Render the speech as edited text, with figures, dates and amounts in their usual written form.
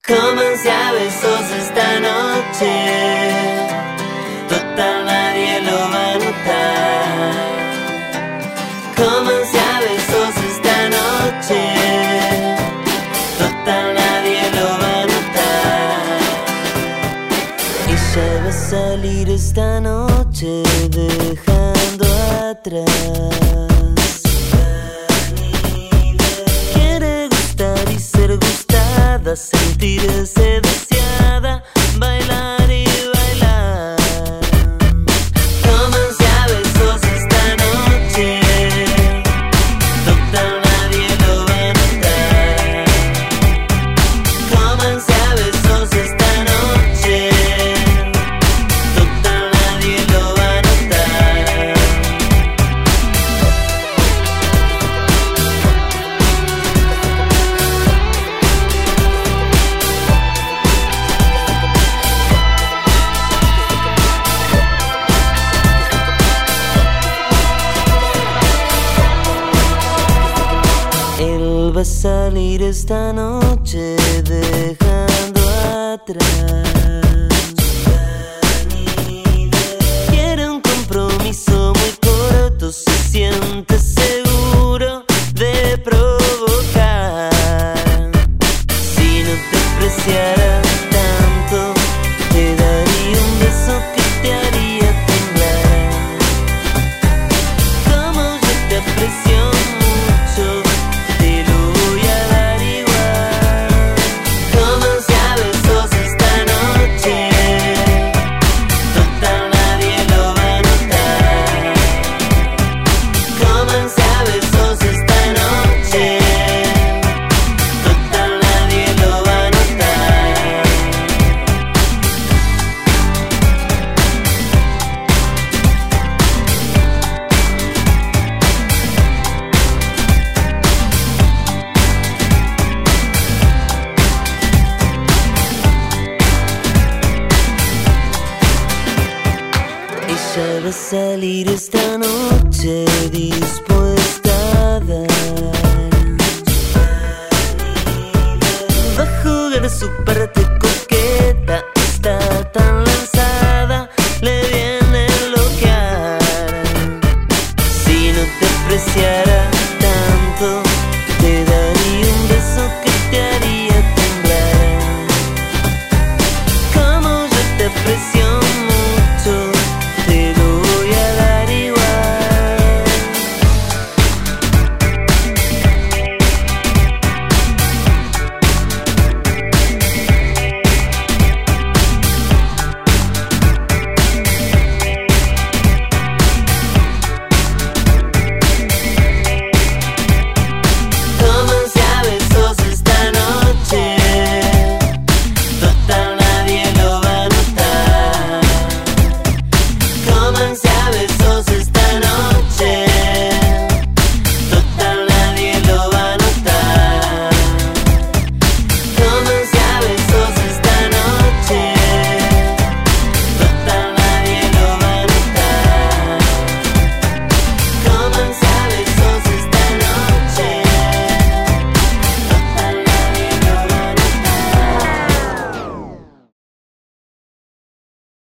Cómanse a besos esta noche, total nadie lo va a notar. Cómanse a besos esta noche, total nadie lo va a notar. Ella va a salir esta noche dejando atrás. Quiere gustar y ser gustada, sentirse deseada, bailar y bailar. Cómanse a besos esta noche, total nadie lo va a notar. Cómanse a besos esta noche, total nadie lo va a notar. Él va a salir esta noche dejando atrás. Quiere un compromiso muy corto, se siente seguro de provocar. Si no te apreciara tanto, te daría un beso que te haría temblar. Como yo te aprecio mucho, te lo voy a dar igual. Cómanse a besos esta noche, total nadie lo va a notar. Cómanse a besos esta noche, total nadie lo va a notar. Ella va a salir esta noche dispuesta a dar. Va a jugar súper